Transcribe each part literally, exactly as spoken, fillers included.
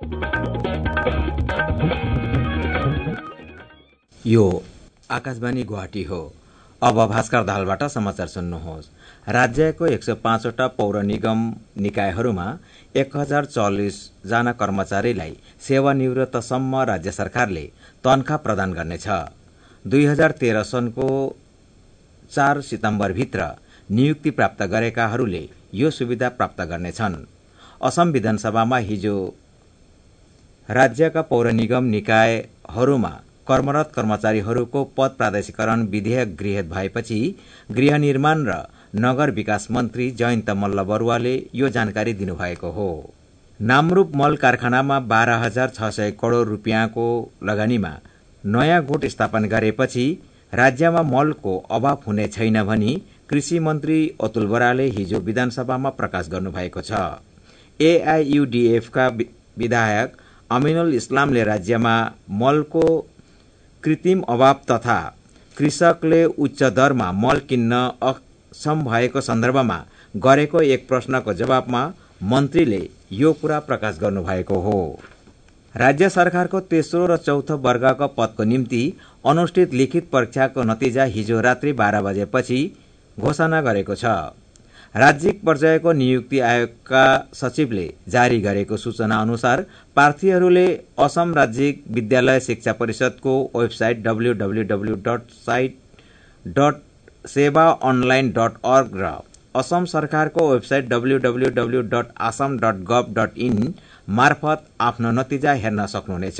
यो आकाशवाणी गुवाहाटी हो। अब भास्कर दाहालबाट समाचार सुन्नुहोस्। राज्यको एक सय पाँचवटा पौर निगम निकायहरूमा एक हजार चालिस जना कर्मचारीलाई सेवानिवृत्तसम्म राज्य सरकारले तनखा प्रदान गर्नेछ। दुई हजार तेह्र सनको चार सितम्बरभित्र नियुक्ति प्राप्त गरेकाहरूले यो सुविधा प्राप्त गर्नेछन्। असम विधानसभामा हिजो राज्यका पौर निगम निकायहरूमा कर्मरत कर्मचारीहरूको पद प्रादेशिकरण विधेयक गृहीत भएपछि गृह निर्माण र नगर विकास मन्त्री जयन्त मल्ल बरुवाले यो जानकारी दिनुभएको हो। नामरूप मल कारखानामा बाह्र हजार छ सय करोड़ रुपियाँको लगानीमा नयाँ गुट स्थापना गरेपछि राज्यमा मलको अभाव हुने छैन भनी कृषि मन्त्री अतुल बराले हिजो विधानसभामा प्रकाश गर्नुभएको छ। एआईयुडीएफका विधायक अमिनुल इस्लामले राज्यमा मलको कृत्रिम अभाव तथा कृषकले उच्च दरमा मल किन्न अक्षम भएको सन्दर्भमा गरेको एक प्रश्नको जवाबमा मन्त्रीले यो कुरा प्रकाश गर्नुभएको हो। राज्य सरकारको तेस्रो र चौथो वर्गको पदको निम्ति अनुष्ठित लिखित परीक्षाको नतिजा हिजो रात्रि बाह्र बजेपछि घोषणा गरेको छ। राज्यिक पर्यायको नियुक्ति आयोगका सचिवले जारी गरेको सूचना अनुसार प्रार्थीहरूले असम राज्यिक विद्यालय शिक्षा परिषदको website W W W dot site dot Seba online dot org र असम सरकारको website W W W dot Assam dot gov dot in मार्फत आफ्नो नतिजा हेर्न सक्नुहुनेछ।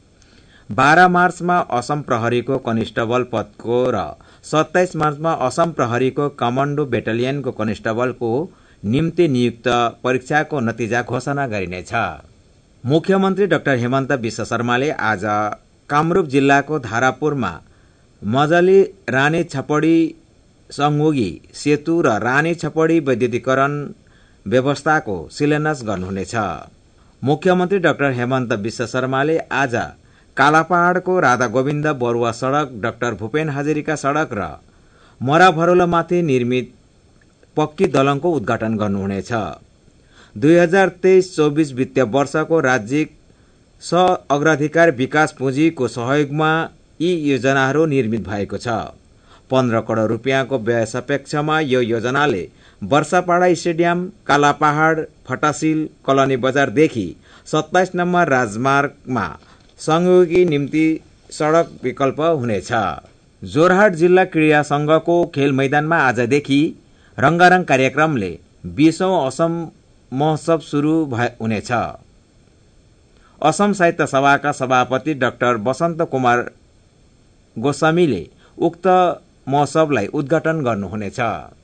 बाह्र मार्चमा असम प्रहरीको कनिस्टेबल पदको र सत्ताइस मार्चमा असम प्रहरीको कमाण्डो बेटालियनको कनिस्टेबलको निम्ति नियुक्त परीक्षाको नतिजा घोषणा गरिनेछ। मुख्यमन्त्री डाक्टर हेमन्त विश्व शर्माले आज कामरूप जिल्लाको धारापुरमा मजली रानी छपडी संगोगी सेतु र रानी छपडी वैद्युतीकरण व्यवस्थाको शिलान्यास गर्नुहुनेछ। मुख्यमन्त्री डाक्टर हेमन्त विश्व शर्माले आज कालापहाड़को राधा गोविन्द बरुवा सड़क, डाक्टर भूपेन हाजरिका सड़क र मराभरोलामाथि निर्मित पक्की दलङको उद्घाटन गर्नुहुनेछ। दुई हजार तेइस चौबीस वित्तीय वर्षको राज्यिक स अग्राधिकार विकास पुँजीको सहयोगमा यी योजनाहरू निर्मित भएको छ। पन्ध्र करोड़ रुपियाँको व्यय सापेक्षमा यो योजनाले वर्षापाडा स्टेडियम, कालापहाड़, फटासिल, कलोनी बजारदेखि सत्ताइस नम्बर राजमार्गमा संयोगी निम्ति सड़क विकल्प हुनेछ। जोरहाट जिल्ला क्रीडा संघको खेल मैदानमा आजदेखि रंगारंग कार्यक्रमले बीसौं असम महोत्सव शुरू हुनेछ। असम साहित्य सभाका सभापति डाक्टर वसन्त कुमार गोस्वामीले उक्त महोत्सवलाई उद्घाटन गर्नुहुनेछ।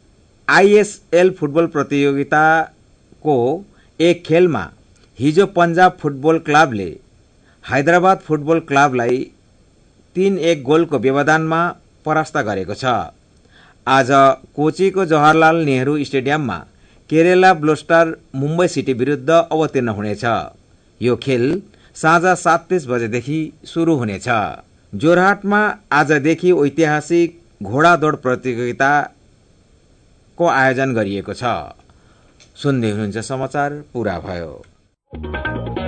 आईएसएल फुटबल प्रतियोगिताको एक खेलमा हिजो पंजाब फुटबल क्लबले हैदराबाद फुटबल क्लबलाई तीन एक गोलको व्यवधानमा परास्त गरेको छ। आज कोचीको जवाहरलाल नेहरू स्टेडियममा केरला ब्लास्टर मुम्बई सिटी विरुद्ध अवतीर्ण हुनेछ। यो खेल साँझ सात तीस बजेदेखि शुरू हुनेछ। जोरहाटमा आजदेखि ऐतिहासिक घोडा दौड प्रतियोगिताको आयोजन गरिएको छ। सुन्दै हुनुहुन्छ समाचार पूरा भयो।